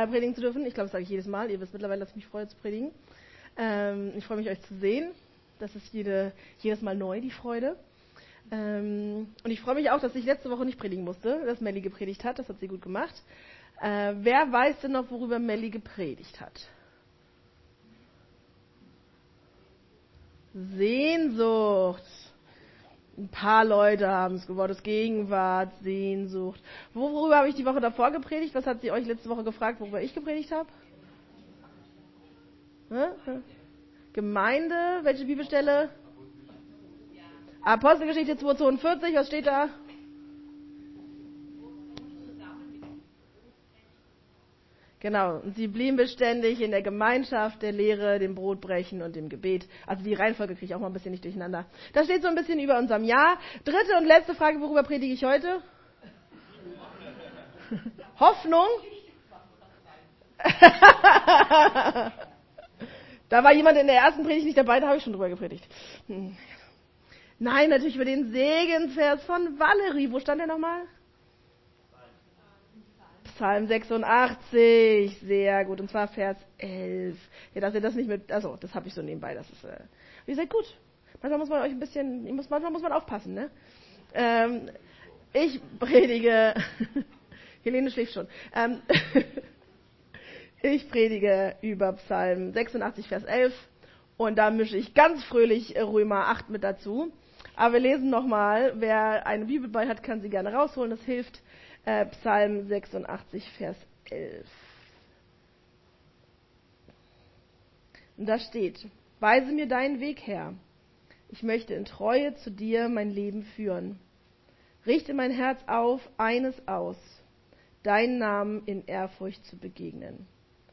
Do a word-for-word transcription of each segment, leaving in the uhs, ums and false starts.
äh, predigen zu dürfen. Ich glaube, das sage ich jedes Mal. Ihr wisst mittlerweile, dass ich mich freue zu predigen. Ähm, ich freue mich, euch zu sehen. Das ist jede, jedes Mal neu, die Freude. Ähm, und ich freue mich auch, dass ich letzte Woche nicht predigen musste, dass Melli gepredigt hat. Das hat sie gut gemacht. Äh, wer weiß denn noch, worüber Melli gepredigt hat? Sehnsucht. Ein paar Leute haben es gewollt. Gegenwart, Sehnsucht. Worüber habe ich die Woche davor gepredigt? Was hat sie euch letzte Woche gefragt, worüber ich gepredigt habe? Hm? Gemeinde, welche Bibelstelle? Apostelgeschichte zweihundertzweiundvierzig, was steht da? Genau, und sie blieben beständig in der Gemeinschaft, der Lehre, dem Brotbrechen und dem Gebet. Also die Reihenfolge kriege ich auch mal ein bisschen nicht durcheinander. Das steht so ein bisschen über unserem Jahr. Dritte und letzte Frage, worüber predige ich heute? Hoffnung? Da war jemand in der ersten Predigt nicht dabei, da habe ich schon drüber gepredigt. Hm. Nein, natürlich über den Segensvers von Valerie. Wo stand der nochmal? Psalm sechsundachtzig, sehr gut, und zwar Vers elf. Ja, dass ihr das nicht mit, also das habe ich so nebenbei, das ist, äh, ihr seid gut. Manchmal muss man euch ein bisschen, muss, manchmal muss man aufpassen, ne? Ähm, ich predige, Helene schläft schon, ähm, ich predige über Psalm sechsundachtzig, Vers elf, und da mische ich ganz fröhlich Römer acht mit dazu. Aber wir lesen nochmal, wer eine Bibel bei hat, kann sie gerne rausholen, das hilft. Äh, Psalm sechsundachtzig, Vers elf. Und da steht: Weise mir deinen Weg, Herr. Ich möchte in Treue zu dir mein Leben führen. Richte mein Herz auf, eines aus, deinen Namen in Ehrfurcht zu begegnen.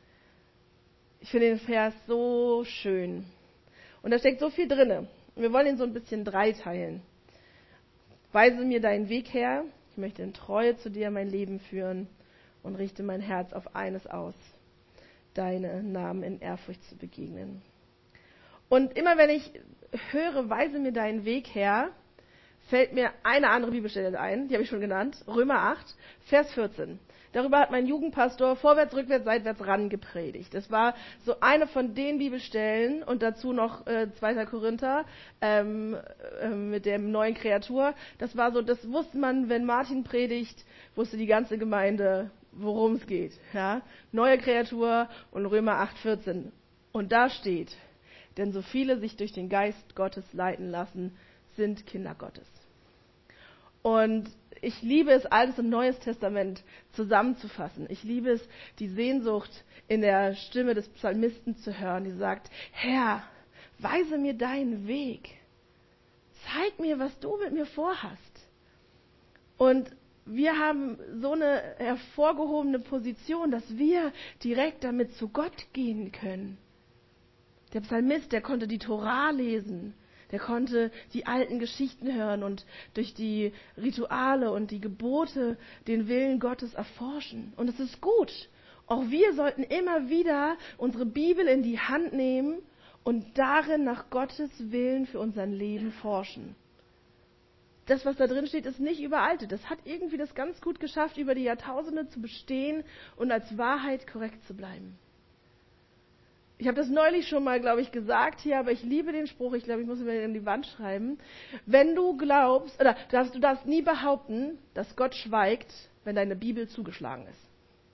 Ich finde den Vers so schön. Und da steckt so viel drin. Wir wollen ihn so ein bisschen dreiteilen. Weise mir deinen Weg, Herr. Ich möchte in Treue zu dir mein Leben führen und richte mein Herz auf eines aus, deine Namen in Ehrfurcht zu begegnen. Und immer wenn ich höre, weise mir deinen Weg her, fällt mir eine andere Bibelstelle ein, die habe ich schon genannt, Römer acht, Vers vierzehn. Darüber hat mein Jugendpastor vorwärts, rückwärts, seitwärts ran gepredigt. Das war so eine von den Bibelstellen und dazu noch äh, zweiter Korinther ähm, äh, mit der neuen Kreatur. Das war so, das wusste man, wenn Martin predigt, wusste die ganze Gemeinde, worum es geht. Ja? Neue Kreatur und Römer acht, vierzehn. Und da steht: Denn so viele sich durch den Geist Gottes leiten lassen, sind Kinder Gottes. Und ich liebe es, Altes und Neues Testament zusammenzufassen. Ich liebe es, die Sehnsucht in der Stimme des Psalmisten zu hören, die sagt: Herr, weise mir deinen Weg. Zeig mir, was du mit mir vorhast. Und wir haben so eine hervorgehobene Position, dass wir direkt damit zu Gott gehen können. Der Psalmist, der konnte die Tora lesen. Der konnte die alten Geschichten hören und durch die Rituale und die Gebote den Willen Gottes erforschen. Und es ist gut. Auch wir sollten immer wieder unsere Bibel in die Hand nehmen und darin nach Gottes Willen für unser Leben forschen. Das, was da drin steht, ist nicht überaltet. Das hat irgendwie das ganz gut geschafft, über die Jahrtausende zu bestehen und als Wahrheit korrekt zu bleiben. Ich habe das neulich schon mal, glaube ich, gesagt hier, aber ich liebe den Spruch, ich glaube, ich muss ihn mir in die Wand schreiben. Wenn du glaubst, oder du darfst, du darfst nie behaupten, dass Gott schweigt, wenn deine Bibel zugeschlagen ist.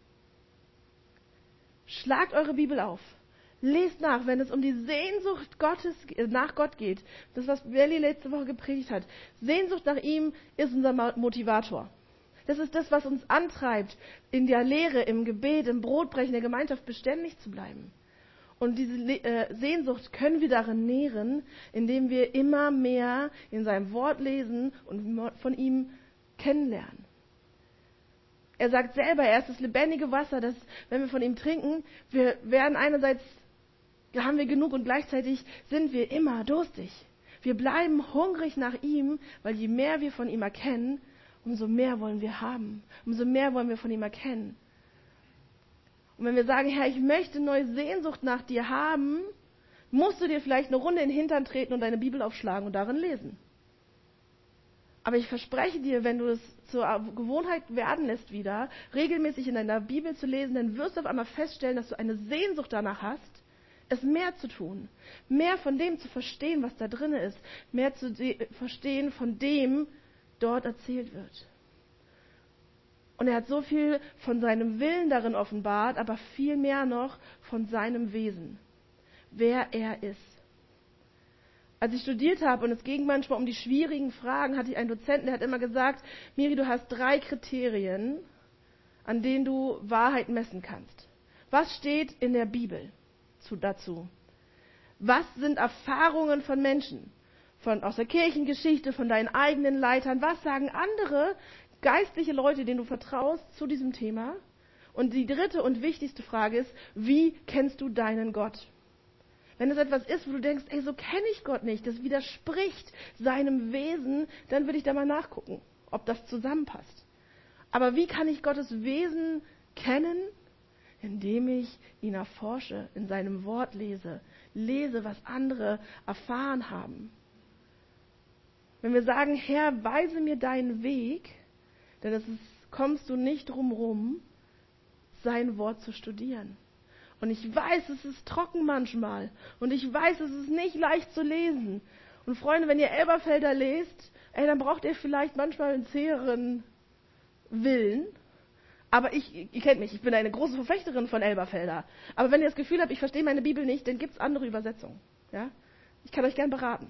Schlagt eure Bibel auf. Lest nach, wenn es um die Sehnsucht Gottes, nach Gott geht. Das, was Belly letzte Woche gepredigt hat. Sehnsucht nach ihm ist unser Motivator. Das ist das, was uns antreibt, in der Lehre, im Gebet, im Brotbrechen, der Gemeinschaft beständig zu bleiben. Und diese äh, Sehnsucht können wir darin nähren, indem wir immer mehr in seinem Wort lesen und von ihm kennenlernen. Er sagt selber, er ist das lebendige Wasser, dass, wenn wir von ihm trinken, wir werden einerseits, haben wir genug und gleichzeitig sind wir immer durstig. Wir bleiben hungrig nach ihm, weil je mehr wir von ihm erkennen, umso mehr wollen wir haben. Umso mehr wollen wir von ihm erkennen. Und wenn wir sagen, Herr, ich möchte neue Sehnsucht nach dir haben, musst du dir vielleicht eine Runde in den Hintern treten und deine Bibel aufschlagen und darin lesen. Aber ich verspreche dir, wenn du es zur Gewohnheit werden lässt wieder, regelmäßig in deiner Bibel zu lesen, dann wirst du auf einmal feststellen, dass du eine Sehnsucht danach hast, es mehr zu tun, mehr von dem zu verstehen, was da drin ist, mehr zu verstehen von dem, dort erzählt wird. Und er hat so viel von seinem Willen darin offenbart, aber viel mehr noch von seinem Wesen, wer er ist. Als ich studiert habe und es ging manchmal um die schwierigen Fragen, hatte ich einen Dozenten, der hat immer gesagt, Miri, du hast drei Kriterien, an denen du Wahrheit messen kannst. Was steht in der Bibel zu, dazu? Was sind Erfahrungen von Menschen, von, aus der Kirchengeschichte, von deinen eigenen Leitern? Was sagen andere geistliche Leute, denen du vertraust, zu diesem Thema? Und die dritte und wichtigste Frage ist, wie kennst du deinen Gott? Wenn es etwas ist, wo du denkst, ey, so kenne ich Gott nicht, das widerspricht seinem Wesen, dann würde ich da mal nachgucken, ob das zusammenpasst. Aber wie kann ich Gottes Wesen kennen? Indem ich ihn erforsche, in seinem Wort lese, lese, was andere erfahren haben. Wenn wir sagen, Herr, weise mir deinen Weg, dann ist es, kommst du nicht drum rum, sein Wort zu studieren. Und ich weiß, es ist trocken manchmal. Und ich weiß, es ist nicht leicht zu lesen. Und Freunde, wenn ihr Elberfelder lest, ey, dann braucht ihr vielleicht manchmal einen zäheren Willen. Aber ich, ihr kennt mich, ich bin eine große Verfechterin von Elberfelder. Aber wenn ihr das Gefühl habt, ich verstehe meine Bibel nicht, dann gibt es andere Übersetzungen. Ja? Ich kann euch gern beraten.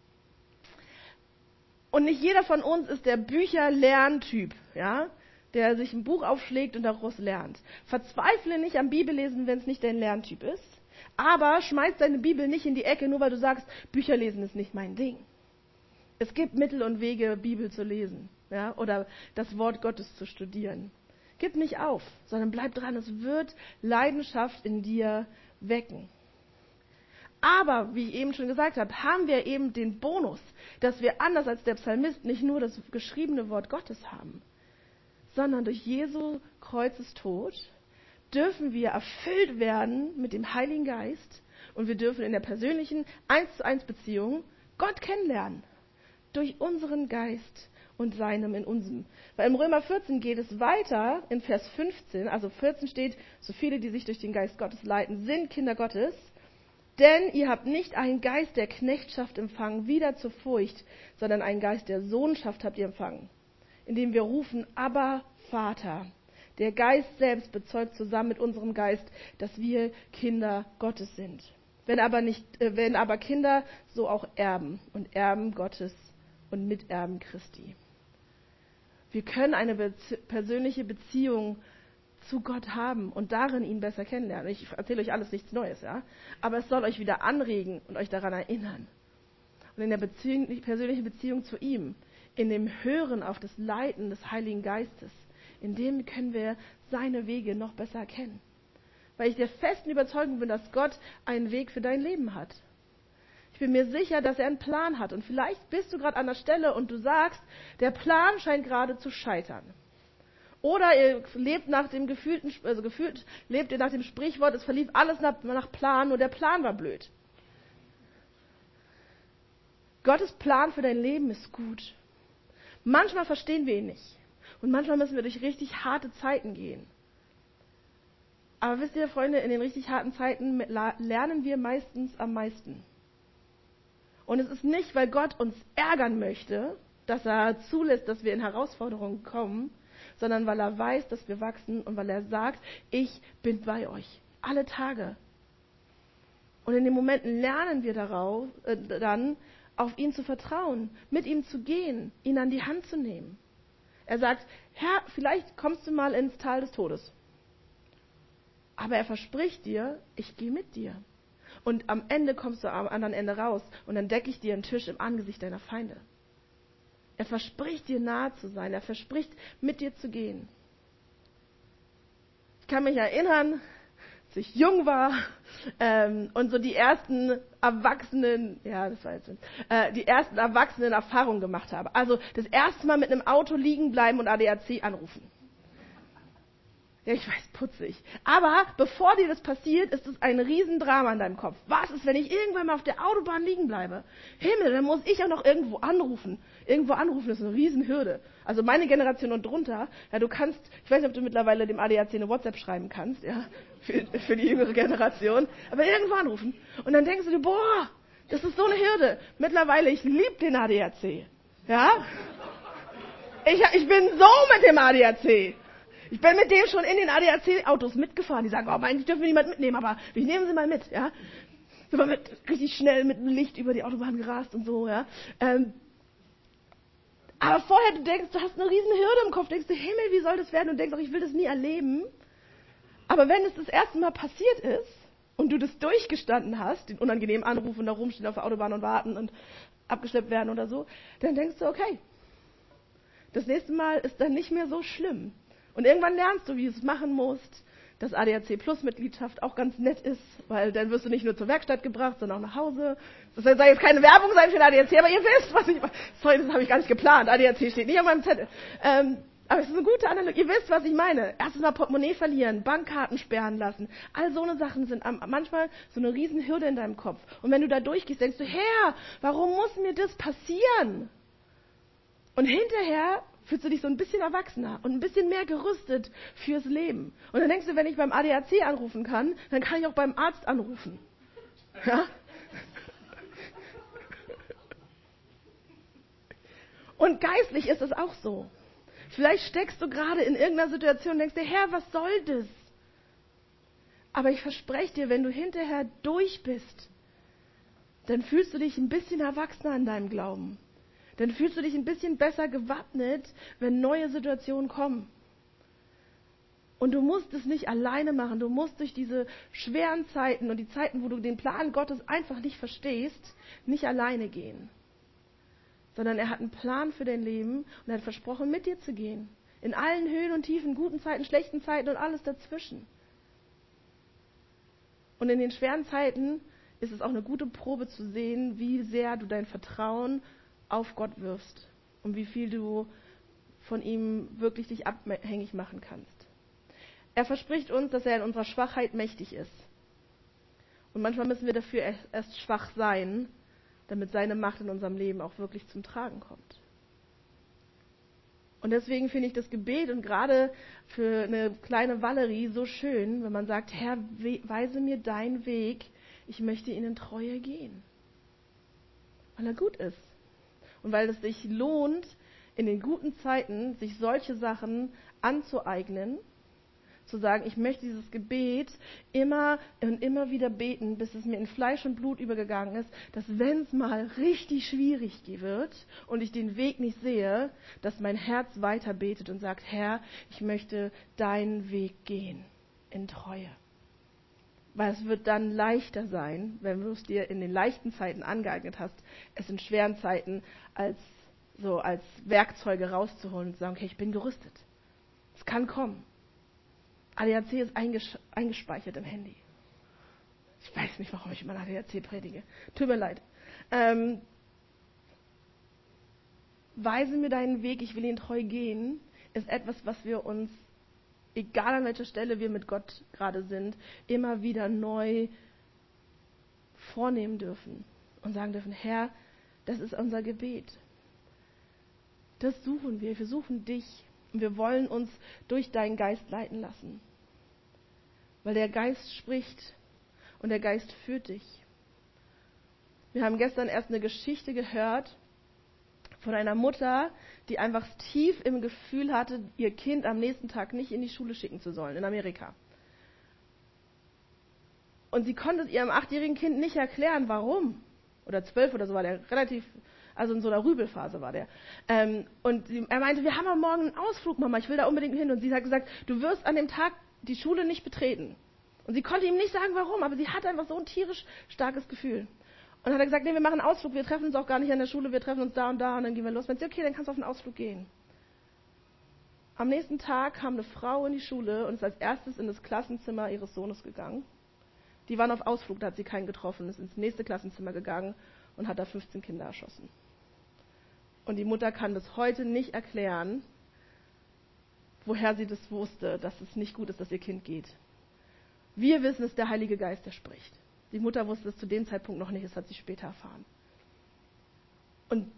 Und nicht jeder von uns ist der Bücher-Lerntyp, ja? Der sich ein Buch aufschlägt und daraus lernt. Verzweifle nicht am Bibellesen, wenn es nicht dein Lerntyp ist. Aber schmeiß deine Bibel nicht in die Ecke, nur weil du sagst, Bücherlesen ist nicht mein Ding. Es gibt Mittel und Wege, Bibel zu lesen, ja? Oder das Wort Gottes zu studieren. Gib nicht auf, sondern bleib dran. Es wird Leidenschaft in dir wecken. Aber, wie ich eben schon gesagt habe, haben wir eben den Bonus, dass wir anders als der Psalmist nicht nur das geschriebene Wort Gottes haben, sondern durch Jesu Kreuzestod dürfen wir erfüllt werden mit dem Heiligen Geist und wir dürfen in der persönlichen eins zu eins Beziehung Gott kennenlernen. Durch unseren Geist und seinem in unserem. Weil im Römer vierzehn geht es weiter in Vers fünfzehn, also vierzehn steht, so viele, die sich durch den Geist Gottes leiten, sind Kinder Gottes. Denn ihr habt nicht einen Geist der Knechtschaft empfangen, wieder zur Furcht, sondern einen Geist der Sohnschaft habt ihr empfangen, indem wir rufen, Abba, Vater. Der Geist selbst bezeugt zusammen mit unserem Geist, dass wir Kinder Gottes sind. Wenn aber, nicht, äh, wenn aber Kinder, so auch Erben und Erben Gottes und Miterben Christi. Wir können eine Bezie- persönliche Beziehung zu Gott haben und darin ihn besser kennenlernen. Ich erzähle euch alles nichts Neues, ja, aber es soll euch wieder anregen und euch daran erinnern. Und in der Beziehung, die persönliche Beziehung zu ihm, in dem Hören auf das Leiten des Heiligen Geistes, in dem können wir seine Wege noch besser erkennen. Weil ich der festen Überzeugung bin, dass Gott einen Weg für dein Leben hat. Ich bin mir sicher, dass er einen Plan hat. Und vielleicht bist du gerade an der Stelle und du sagst, der Plan scheint gerade zu scheitern. Oder ihr lebt nach dem gefühlten, also gefühlt lebt ihr nach dem Sprichwort, es verlief alles nach, nach Plan, nur der Plan war blöd. Gottes Plan für dein Leben ist gut. Manchmal verstehen wir ihn nicht. Und manchmal müssen wir durch richtig harte Zeiten gehen. Aber wisst ihr, Freunde, in den richtig harten Zeiten lernen wir meistens am meisten. Und es ist nicht, weil Gott uns ärgern möchte, dass er zulässt, dass wir in Herausforderungen kommen, sondern weil er weiß, dass wir wachsen und weil er sagt, ich bin bei euch, alle Tage. Und in den Momenten lernen wir darauf, äh, dann, auf ihn zu vertrauen, mit ihm zu gehen, ihn an die Hand zu nehmen. Er sagt, Herr, vielleicht kommst du mal ins Tal des Todes. Aber er verspricht dir, ich gehe mit dir. Und am Ende kommst du am anderen Ende raus und dann decke ich dir einen Tisch im Angesicht deiner Feinde. Er verspricht dir nahe zu sein. Er verspricht mit dir zu gehen. Ich kann mich erinnern, als ich jung war ähm, und so die ersten erwachsenen, ja, das war jetzt, äh, die ersten erwachsenen Erfahrungen gemacht habe. Also das erste Mal mit einem Auto liegen bleiben und A D A C anrufen. Ja, ich weiß, putzig. Aber bevor dir das passiert, ist es ein Riesendrama in deinem Kopf. Was ist, wenn ich irgendwann mal auf der Autobahn liegen bleibe? Himmel, dann muss ich ja noch irgendwo anrufen. Irgendwo anrufen ist eine Riesenhürde. Also meine Generation und drunter, ja, du kannst, ich weiß nicht, ob du mittlerweile dem A D A C eine WhatsApp schreiben kannst, ja, für, für die jüngere Generation, aber irgendwo anrufen. Und dann denkst du dir, boah, das ist so eine Hürde. Mittlerweile, ich liebe den A D A C. Ja? Ich, ich bin so mit dem A D A C. Ich bin mit dem schon in den A D A C-Autos mitgefahren. Die sagen, oh, eigentlich dürfen wir niemand mitnehmen, aber wir nehmen sie mal mit, ja. Sind wir mit, richtig schnell mit dem Licht über die Autobahn gerast und so, ja. Ähm, aber vorher, du denkst, du hast eine riesen Hürde im Kopf, denkst du, Himmel, wie soll das werden? Und denkst auch, ich will das nie erleben. Aber wenn es das erste Mal passiert ist und du das durchgestanden hast, den unangenehmen Anruf und da rumstehen auf der Autobahn und warten und abgeschleppt werden oder so, dann denkst du, okay, das nächste Mal ist dann nicht mehr so schlimm. Und irgendwann lernst du, wie du es machen musst, dass A D A C Plus Mitgliedschaft auch ganz nett ist, weil dann wirst du nicht nur zur Werkstatt gebracht, sondern auch nach Hause. Das soll jetzt keine Werbung sein für den A D A C, aber ihr wisst, was ich... Sorry, das habe ich gar nicht geplant. A D A C steht nicht auf meinem Zettel. Ähm, aber es ist eine gute Analogie. Ihr wisst, was ich meine. Erstens mal Portemonnaie verlieren, Bankkarten sperren lassen. All so eine Sachen sind manchmal so eine riesen Hürde in deinem Kopf. Und wenn du da durchgehst, denkst du, Herr, warum muss mir das passieren? Und hinterher fühlst du dich so ein bisschen erwachsener und ein bisschen mehr gerüstet fürs Leben. Und dann denkst du, wenn ich beim A D A C anrufen kann, dann kann ich auch beim Arzt anrufen. Ja? Und geistlich ist es auch so. Vielleicht steckst du gerade in irgendeiner Situation und denkst dir, Herr, was soll das? Aber ich verspreche dir, wenn du hinterher durch bist, dann fühlst du dich ein bisschen erwachsener in deinem Glauben. Dann fühlst du dich ein bisschen besser gewappnet, wenn neue Situationen kommen. Und du musst es nicht alleine machen. Du musst durch diese schweren Zeiten und die Zeiten, wo du den Plan Gottes einfach nicht verstehst, nicht alleine gehen. Sondern er hat einen Plan für dein Leben und er hat versprochen, mit dir zu gehen. In allen Höhen und Tiefen, guten Zeiten, schlechten Zeiten und alles dazwischen. Und in den schweren Zeiten ist es auch eine gute Probe zu sehen, wie sehr du dein Vertrauen auf Gott wirfst und wie viel du von ihm wirklich dich abhängig machen kannst. Er verspricht uns, dass er in unserer Schwachheit mächtig ist. Und manchmal müssen wir dafür erst schwach sein, damit seine Macht in unserem Leben auch wirklich zum Tragen kommt. Und deswegen finde ich das Gebet und gerade für eine kleine Valerie so schön, wenn man sagt, Herr, weise mir deinen Weg, ich möchte ihn in Treue gehen. Weil er gut ist. Und weil es sich lohnt, in den guten Zeiten sich solche Sachen anzueignen, zu sagen, ich möchte dieses Gebet immer und immer wieder beten, bis es mir in Fleisch und Blut übergegangen ist, dass wenn es mal richtig schwierig wird und ich den Weg nicht sehe, dass mein Herz weiter betet und sagt, Herr, ich möchte deinen Weg gehen in Treue. Weil es wird dann leichter sein, wenn du es dir in den leichten Zeiten angeeignet hast, es in schweren Zeiten als, so als Werkzeuge rauszuholen und zu sagen, okay, ich bin gerüstet. Es kann kommen. A D A C ist einges- eingespeichert im Handy. Ich weiß nicht, warum ich immer A D A C predige. Tut mir leid. Ähm, Weise mir deinen Weg, ich will ihn treu gehen, ist etwas, was wir uns, egal an welcher Stelle wir mit Gott gerade sind, immer wieder neu vornehmen dürfen und sagen dürfen, Herr, das ist unser Gebet. Das suchen wir, wir suchen dich und wir wollen uns durch deinen Geist leiten lassen. Weil der Geist spricht und der Geist führt dich. Wir haben gestern erst eine Geschichte gehört von einer Mutter, die einfach tief im Gefühl hatte, ihr Kind am nächsten Tag nicht in die Schule schicken zu sollen, in Amerika. Und sie konnte es ihrem achtjährigen Kind nicht erklären, warum. Oder zwölf oder so war der, relativ, also in so einer Rübelphase war der. Ähm, und sie, er meinte, wir haben am Morgen einen Ausflug, Mama, ich will da unbedingt hin. Und sie hat gesagt, du wirst an dem Tag die Schule nicht betreten. Und sie konnte ihm nicht sagen, warum, aber sie hatte einfach so ein tierisch starkes Gefühl. Und dann hat er gesagt, nee, wir machen einen Ausflug, wir treffen uns auch gar nicht an der Schule, wir treffen uns da und da und dann gehen wir los. Wenn sie, okay, dann kannst du auf den Ausflug gehen. Am nächsten Tag kam eine Frau in die Schule und ist als erstes in das Klassenzimmer ihres Sohnes gegangen. Die waren auf Ausflug, da hat sie keinen getroffen, ist ins nächste Klassenzimmer gegangen und hat da fünfzehn Kinder erschossen. Und die Mutter kann bis heute nicht erklären, woher sie das wusste, dass es nicht gut ist, dass ihr Kind geht. Wir wissen, es ist der Heilige Geist, der spricht. Die Mutter wusste es zu dem Zeitpunkt noch nicht, das hat sie später erfahren. Und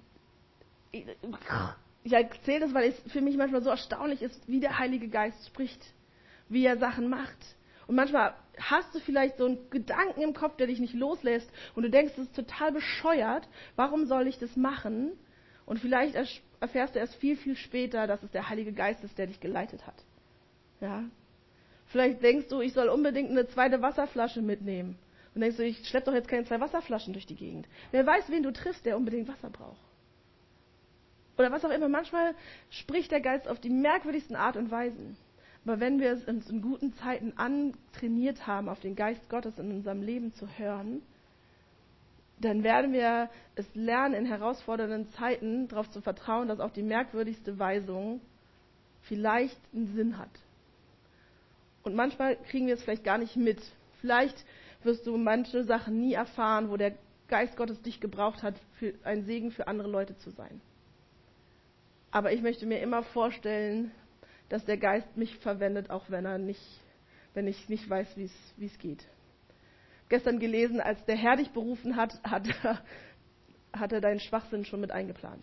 ich erzähle das, weil es für mich manchmal so erstaunlich ist, wie der Heilige Geist spricht, wie er Sachen macht. Und manchmal hast du vielleicht so einen Gedanken im Kopf, der dich nicht loslässt und du denkst, das ist total bescheuert, warum soll ich das machen? Und vielleicht erfährst du erst viel, viel später, dass es der Heilige Geist ist, der dich geleitet hat. Ja? Vielleicht denkst du, ich soll unbedingt eine zweite Wasserflasche mitnehmen. Und denkst du, ich schleppe doch jetzt keine zwei Wasserflaschen durch die Gegend. Wer weiß, wen du triffst, der unbedingt Wasser braucht. Oder was auch immer. Manchmal spricht der Geist auf die merkwürdigsten Art und Weisen. Aber wenn wir es uns in guten Zeiten antrainiert haben, auf den Geist Gottes in unserem Leben zu hören, dann werden wir es lernen, in herausfordernden Zeiten darauf zu vertrauen, dass auch die merkwürdigste Weisung vielleicht einen Sinn hat. Und manchmal kriegen wir es vielleicht gar nicht mit. Vielleicht wirst du manche Sachen nie erfahren, wo der Geist Gottes dich gebraucht hat, für ein Segen für andere Leute zu sein. Aber ich möchte mir immer vorstellen, dass der Geist mich verwendet, auch wenn er nicht, wenn ich nicht weiß, wie es, wie es geht. Gestern gelesen, als der Herr dich berufen hat, hat er, hat er deinen Schwachsinn schon mit eingeplant.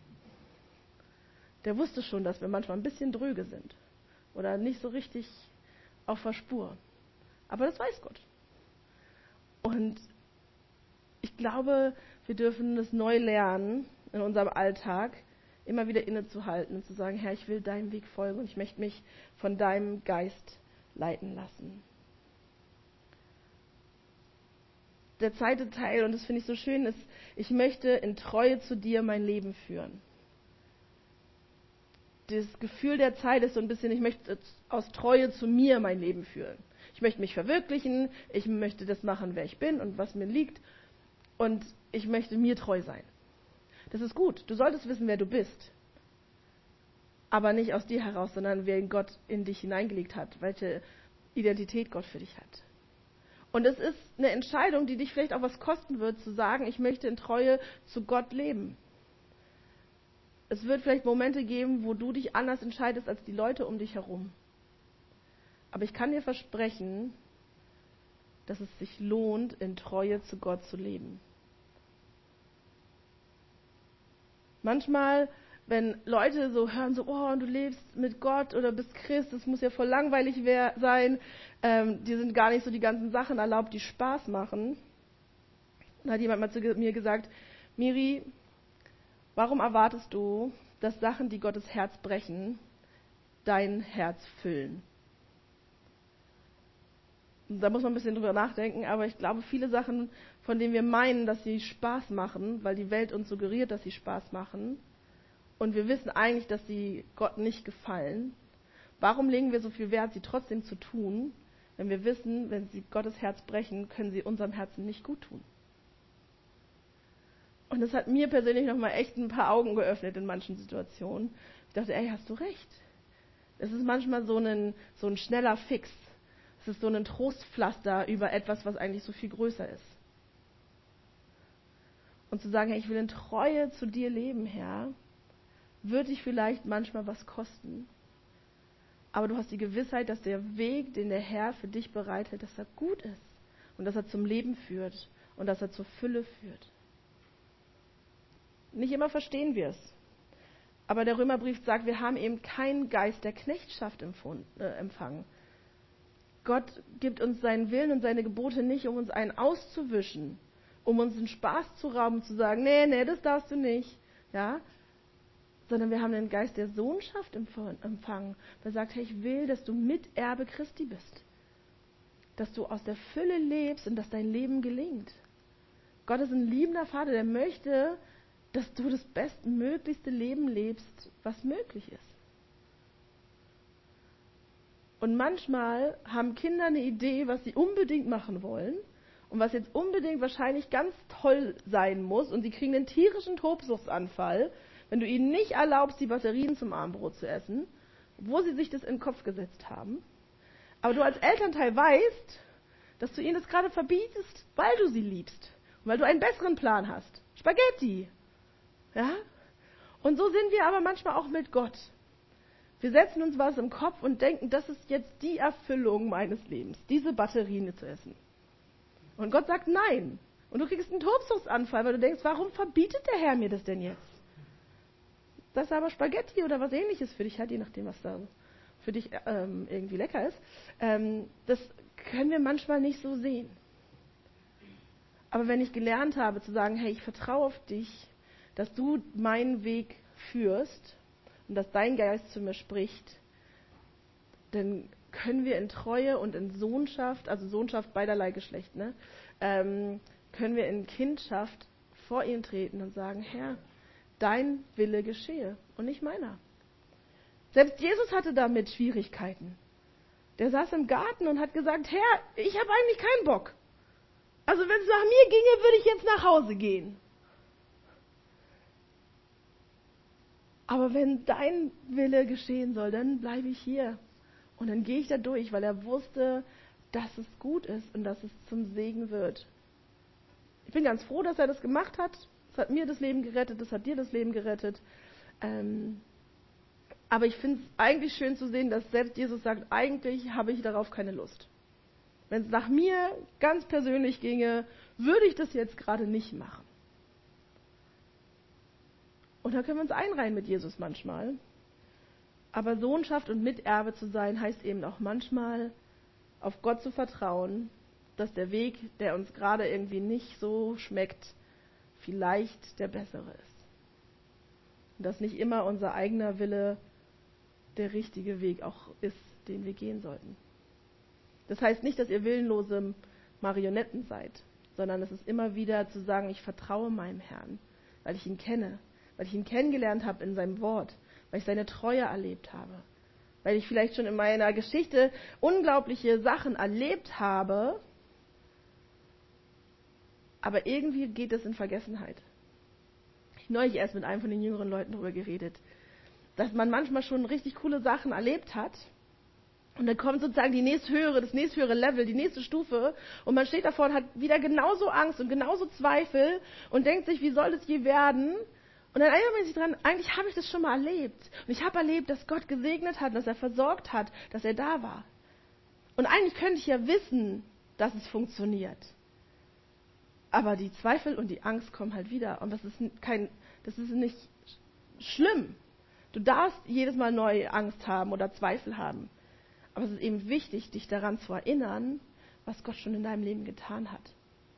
Der wusste schon, dass wir manchmal ein bisschen dröge sind oder nicht so richtig auf der Spur. Aber das weiß Gott. Und ich glaube, wir dürfen es neu lernen in unserem Alltag, immer wieder innezuhalten und zu sagen, Herr, ich will deinem Weg folgen und ich möchte mich von deinem Geist leiten lassen. Der zweite Teil, und das finde ich so schön, ist, ich möchte in Treue zu dir mein Leben führen. Das Gefühl der Zeit ist so ein bisschen, ich möchte aus Treue zu mir mein Leben führen. Ich möchte mich verwirklichen, ich möchte das machen, wer ich bin und was mir liegt und ich möchte mir treu sein. Das ist gut, du solltest wissen, wer du bist, aber nicht aus dir heraus, sondern wer Gott in dich hineingelegt hat, welche Identität Gott für dich hat. Und es ist eine Entscheidung, die dich vielleicht auch was kosten wird, zu sagen, ich möchte in Treue zu Gott leben. Es wird vielleicht Momente geben, wo du dich anders entscheidest als die Leute um dich herum. Aber ich kann dir versprechen, dass es sich lohnt, in Treue zu Gott zu leben. Manchmal, wenn Leute so hören, so, oh, du lebst mit Gott oder bist Christ, das muss ja voll langweilig sein, ähm, dir sind gar nicht so die ganzen Sachen erlaubt, die Spaß machen. Dann hat jemand mal zu mir gesagt, Miri, warum erwartest du, dass Sachen, die Gottes Herz brechen, dein Herz füllen? Da muss man ein bisschen drüber nachdenken, aber ich glaube, viele Sachen, von denen wir meinen, dass sie Spaß machen, weil die Welt uns suggeriert, dass sie Spaß machen, und wir wissen eigentlich, dass sie Gott nicht gefallen, warum legen wir so viel Wert, sie trotzdem zu tun, wenn wir wissen, wenn sie Gottes Herz brechen, können sie unserem Herzen nicht gut tun? Und das hat mir persönlich nochmal echt ein paar Augen geöffnet in manchen Situationen. Ich dachte, ey, hast du recht. Es ist manchmal so ein, so ein schneller Fix. Es ist so ein Trostpflaster über etwas, was eigentlich so viel größer ist. Und zu sagen, hey, ich will in Treue zu dir leben, Herr, wird dich vielleicht manchmal was kosten. Aber du hast die Gewissheit, dass der Weg, den der Herr für dich bereitet, dass er gut ist. Und dass er zum Leben führt. Und dass er zur Fülle führt. Nicht immer verstehen wir es. Aber der Römerbrief sagt, wir haben eben keinen Geist der Knechtschaft empfangen. Gott gibt uns seinen Willen und seine Gebote nicht, um uns einen auszuwischen, um uns den Spaß zu rauben, zu sagen, nee, nee, das darfst du nicht, ja, sondern wir haben den Geist der Sohnschaft empfangen, der sagt, hey, ich will, dass du Miterbe Christi bist, dass du aus der Fülle lebst und dass dein Leben gelingt. Gott ist ein liebender Vater, der möchte, dass du das bestmöglichste Leben lebst, was möglich ist. Und manchmal haben Kinder eine Idee, was sie unbedingt machen wollen und was jetzt unbedingt wahrscheinlich ganz toll sein muss und sie kriegen einen tierischen Tobsuchtsanfall, wenn du ihnen nicht erlaubst, die Batterien zum Abendbrot zu essen, obwohl sie sich das in den Kopf gesetzt haben. Aber du als Elternteil weißt, dass du ihnen das gerade verbietest, weil du sie liebst und weil du einen besseren Plan hast. Spaghetti. Ja? Und so sind wir aber manchmal auch mit Gott. Wir setzen uns was im Kopf und denken, das ist jetzt die Erfüllung meines Lebens, diese Batterien zu essen. Und Gott sagt nein. Und du kriegst einen Tobsuchtsanfall, weil du denkst, warum verbietet der Herr mir das denn jetzt? Das ist aber Spaghetti oder was Ähnliches für dich hat, je nachdem, was da für dich ähm, irgendwie lecker ist. Ähm, das können wir manchmal nicht so sehen. Aber wenn ich gelernt habe zu sagen, hey, ich vertraue auf dich, dass du meinen Weg führst und dass dein Geist zu mir spricht, dann können wir in Treue und in Sohnschaft, also Sohnschaft beiderlei Geschlecht, ne, ähm, können wir in Kindschaft vor ihn treten und sagen, Herr, dein Wille geschehe und nicht meiner. Selbst Jesus hatte damit Schwierigkeiten. Der saß im Garten und hat gesagt, Herr, ich habe eigentlich keinen Bock. Also wenn es nach mir ginge, würde ich jetzt nach Hause gehen. Aber wenn dein Wille geschehen soll, dann bleibe ich hier. Und dann gehe ich da durch, weil er wusste, dass es gut ist und dass es zum Segen wird. Ich bin ganz froh, dass er das gemacht hat. Es hat mir das Leben gerettet, das hat dir das Leben gerettet. Ähm, aber ich finde es eigentlich schön zu sehen, dass selbst Jesus sagt, eigentlich habe ich darauf keine Lust. Wenn es nach mir ganz persönlich ginge, würde ich das jetzt gerade nicht machen. Und da können wir uns einreihen mit Jesus manchmal. Aber Sohnschaft und Miterbe zu sein, heißt eben auch manchmal, auf Gott zu vertrauen, dass der Weg, der uns gerade irgendwie nicht so schmeckt, vielleicht der bessere ist. Und dass nicht immer unser eigener Wille der richtige Weg auch ist, den wir gehen sollten. Das heißt nicht, dass ihr willenlose Marionetten seid, sondern es ist immer wieder zu sagen, ich vertraue meinem Herrn, weil ich ihn kenne, weil ich ihn kennengelernt habe in seinem Wort, weil ich seine Treue erlebt habe, weil ich vielleicht schon in meiner Geschichte unglaubliche Sachen erlebt habe, aber irgendwie geht es in Vergessenheit. Ich habe neulich erst mit einem von den jüngeren Leuten darüber geredet, dass man manchmal schon richtig coole Sachen erlebt hat und dann kommt sozusagen die nächsthöhere, das nächsthöhere Level, die nächste Stufe und man steht davor und hat wieder genauso Angst und genauso Zweifel und denkt sich, wie soll das je werden? Und dann erinnert man sich dran, eigentlich habe ich das schon mal erlebt. Und ich habe erlebt, dass Gott gesegnet hat, dass er versorgt hat, dass er da war. Und eigentlich könnte ich ja wissen, dass es funktioniert. Aber die Zweifel und die Angst kommen halt wieder. Und das ist kein, das ist nicht schlimm. Du darfst jedes Mal neue Angst haben oder Zweifel haben. Aber es ist eben wichtig, dich daran zu erinnern, was Gott schon in deinem Leben getan hat.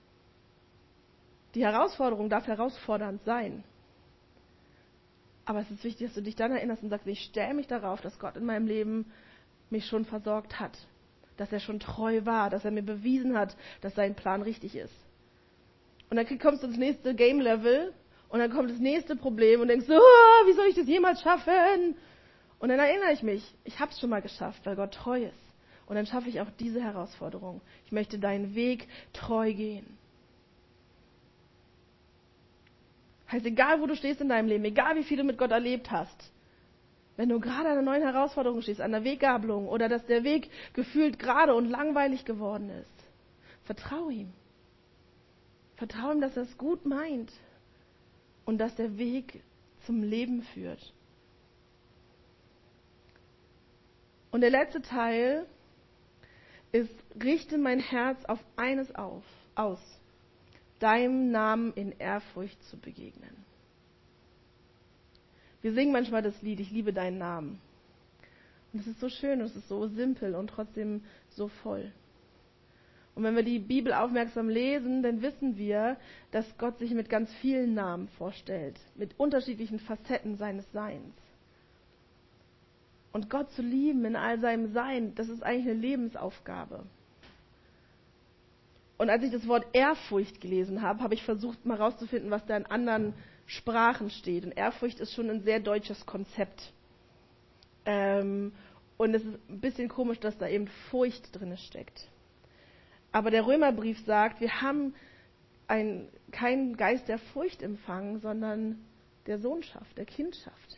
Die Herausforderung darf herausfordernd sein. Aber es ist wichtig, dass du dich dann erinnerst und sagst, ich stelle mich darauf, dass Gott in meinem Leben mich schon versorgt hat. Dass er schon treu war, dass er mir bewiesen hat, dass sein Plan richtig ist. Und dann kommst du ins nächste Game-Level und dann kommt das nächste Problem und denkst, oh, wie soll ich das jemals schaffen? Und dann erinnere ich mich, ich habe es schon mal geschafft, weil Gott treu ist. Und dann schaffe ich auch diese Herausforderung. Ich möchte deinen Weg treu gehen. Heißt, egal wo du stehst in deinem Leben, egal wie viel du mit Gott erlebt hast, wenn du gerade an einer neuen Herausforderung stehst, an der Weggabelung oder dass der Weg gefühlt gerade und langweilig geworden ist, vertraue ihm. Vertraue ihm, dass er es gut meint und dass der Weg zum Leben führt. Und der letzte Teil ist, richte mein Herz auf eines auf, aus. Deinem Namen in Ehrfurcht zu begegnen. Wir singen manchmal das Lied, ich liebe deinen Namen. Und es ist so schön, es ist so simpel und trotzdem so voll. Und wenn wir die Bibel aufmerksam lesen, dann wissen wir, dass Gott sich mit ganz vielen Namen vorstellt, mit unterschiedlichen Facetten seines Seins. Und Gott zu lieben in all seinem Sein, das ist eigentlich eine Lebensaufgabe. Und als ich das Wort Ehrfurcht gelesen habe, habe ich versucht, mal rauszufinden, was da in anderen Sprachen steht. Und Ehrfurcht ist schon ein sehr deutsches Konzept. Ähm, und es ist ein bisschen komisch, dass da eben Furcht drin steckt. Aber der Römerbrief sagt, wir haben ein, keinen Geist der Furcht empfangen, sondern der Sohnschaft, der Kindschaft.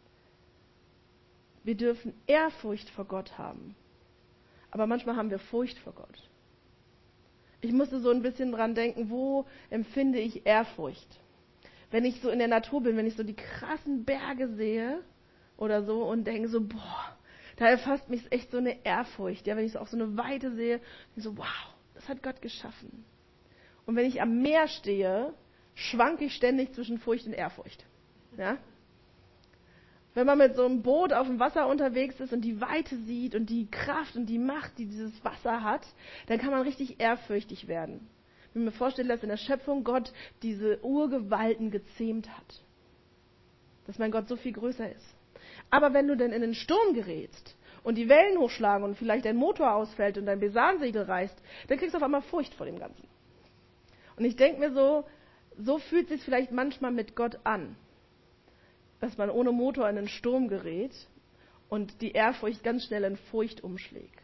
Wir dürfen Ehrfurcht vor Gott haben. Aber manchmal haben wir Furcht vor Gott. Ich musste so ein bisschen dran denken, wo empfinde ich Ehrfurcht? Wenn ich so in der Natur bin, wenn ich so die krassen Berge sehe oder so und denke so, boah, da erfasst mich echt so eine Ehrfurcht. Ja, wenn ich so auf so eine Weite sehe, denke ich so, wow, das hat Gott geschaffen. Und wenn ich am Meer stehe, schwanke ich ständig zwischen Furcht und Ehrfurcht. Ja? Wenn man mit so einem Boot auf dem Wasser unterwegs ist und die Weite sieht und die Kraft und die Macht, die dieses Wasser hat, dann kann man richtig ehrfürchtig werden. Wenn ich mir vorstelle, dass in der Schöpfung Gott diese Urgewalten gezähmt hat. Dass mein Gott so viel größer ist. Aber wenn du denn in den Sturm gerätst und die Wellen hochschlagen und vielleicht dein Motor ausfällt und dein Besansegel reißt, dann kriegst du auf einmal Furcht vor dem Ganzen. Und ich denke mir so, so fühlt es sich vielleicht manchmal mit Gott an. Dass man ohne Motor in den Sturm gerät und die Ehrfurcht ganz schnell in Furcht umschlägt.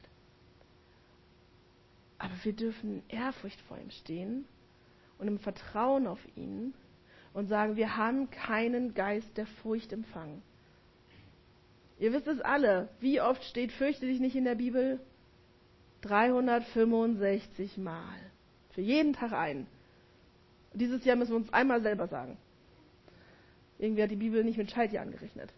Aber wir dürfen in Ehrfurcht vor ihm stehen und im Vertrauen auf ihn und sagen, wir haben keinen Geist der Furcht empfangen. Ihr wisst es alle, wie oft steht fürchte dich nicht in der Bibel? dreihundertfünfundsechzig Mal. Für jeden Tag einen. Und dieses Jahr müssen wir uns einmal selber sagen. Irgendwie hat die Bibel nicht mit Schaltjahr angerechnet.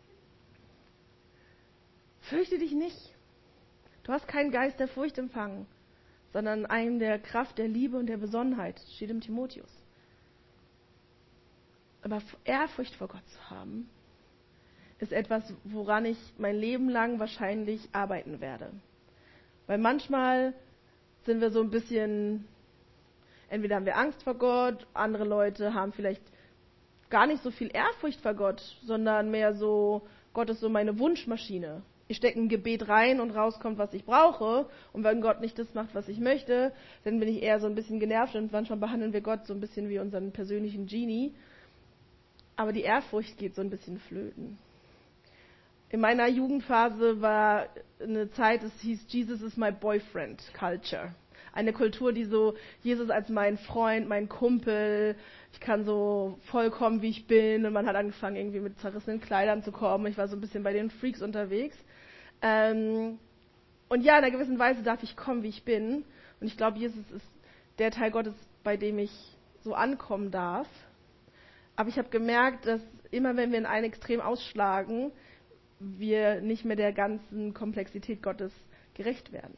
Fürchte dich nicht. Du hast keinen Geist der Furcht empfangen, sondern einen der Kraft, der Liebe und der Besonnenheit. Steht im Timotheus. Aber Ehrfurcht vor Gott zu haben, ist etwas, woran ich mein Leben lang wahrscheinlich arbeiten werde. Weil manchmal sind wir so ein bisschen, entweder haben wir Angst vor Gott, andere Leute haben vielleicht gar nicht so viel Ehrfurcht vor Gott, sondern mehr so, Gott ist so meine Wunschmaschine. Ich stecke ein Gebet rein und rauskommt, was ich brauche. Und wenn Gott nicht das macht, was ich möchte, dann bin ich eher so ein bisschen genervt und manchmal behandeln wir Gott so ein bisschen wie unseren persönlichen Genie. Aber die Ehrfurcht geht so ein bisschen flöten. In meiner Jugendphase war eine Zeit, es hieß Jesus is my boyfriend culture. Eine Kultur, die so Jesus als mein Freund, mein Kumpel, ich kann so vollkommen, wie ich bin. Und man hat angefangen, irgendwie mit zerrissenen Kleidern zu kommen. Ich war so ein bisschen bei den Freaks unterwegs. Ähm, und ja, in einer gewissen Weise darf ich kommen, wie ich bin. Und ich glaube, Jesus ist der Teil Gottes, bei dem ich so ankommen darf. Aber ich habe gemerkt, dass immer, wenn wir in ein Extrem ausschlagen, wir nicht mehr der ganzen Komplexität Gottes gerecht werden.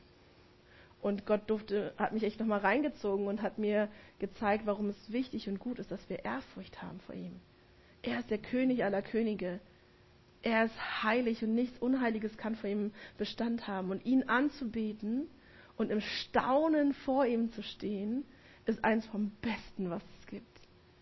Und Gott durfte, hat mich echt nochmal reingezogen und hat mir gezeigt, warum es wichtig und gut ist, dass wir Ehrfurcht haben vor ihm. Er ist der König aller Könige. Er ist heilig und nichts Unheiliges kann vor ihm Bestand haben. Und ihn anzubeten und im Staunen vor ihm zu stehen, ist eins vom Besten, was es gibt.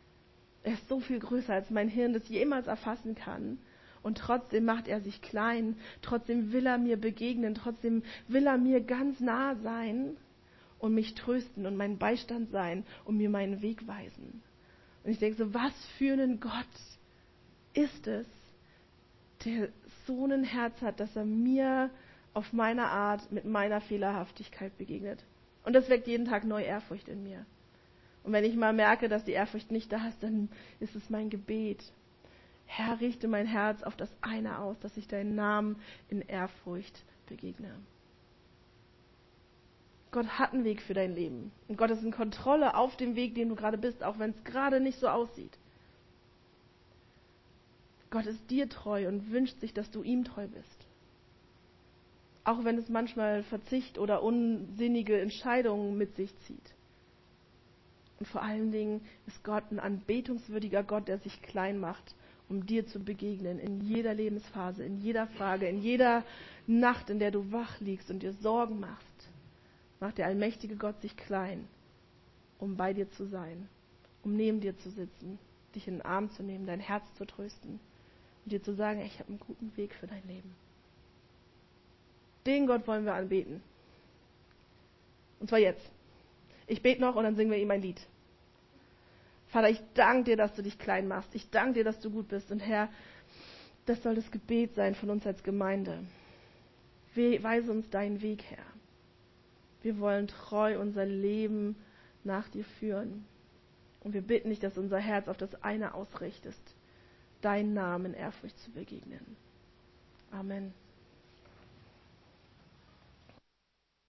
Er ist so viel größer, als mein Hirn das jemals erfassen kann. Und trotzdem macht er sich klein, trotzdem will er mir begegnen, trotzdem will er mir ganz nah sein und mich trösten und mein Beistand sein und mir meinen Weg weisen. Und ich denke so, was für ein Gott ist es, der so ein Herz hat, dass er mir auf meine Art mit meiner Fehlerhaftigkeit begegnet. Und das weckt jeden Tag neue Ehrfurcht in mir. Und wenn ich mal merke, dass die Ehrfurcht nicht da ist, dann ist es mein Gebet. Herr, richte mein Herz auf das eine aus, dass ich deinen Namen in Ehrfurcht begegne. Gott hat einen Weg für dein Leben. Und Gott ist in Kontrolle auf dem Weg, den du gerade bist, auch wenn es gerade nicht so aussieht. Gott ist dir treu und wünscht sich, dass du ihm treu bist. Auch wenn es manchmal Verzicht oder unsinnige Entscheidungen mit sich zieht. Und vor allen Dingen ist Gott ein anbetungswürdiger Gott, der sich klein macht, um dir zu begegnen, in jeder Lebensphase, in jeder Frage, in jeder Nacht, in der du wach liegst und dir Sorgen machst, macht der allmächtige Gott sich klein, um bei dir zu sein, um neben dir zu sitzen, dich in den Arm zu nehmen, dein Herz zu trösten und dir zu sagen, ich habe einen guten Weg für dein Leben. Den Gott wollen wir anbeten. Und zwar jetzt. Ich bete noch und dann singen wir ihm ein Lied. Vater, ich danke dir, dass du dich klein machst. Ich danke dir, dass du gut bist. Und Herr, das soll das Gebet sein von uns als Gemeinde. Weise uns deinen Weg, Herr. Wir wollen treu unser Leben nach dir führen. Und wir bitten dich, dass unser Herz auf das eine ausrichtest, deinen Namen in Ehrfurcht zu begegnen. Amen.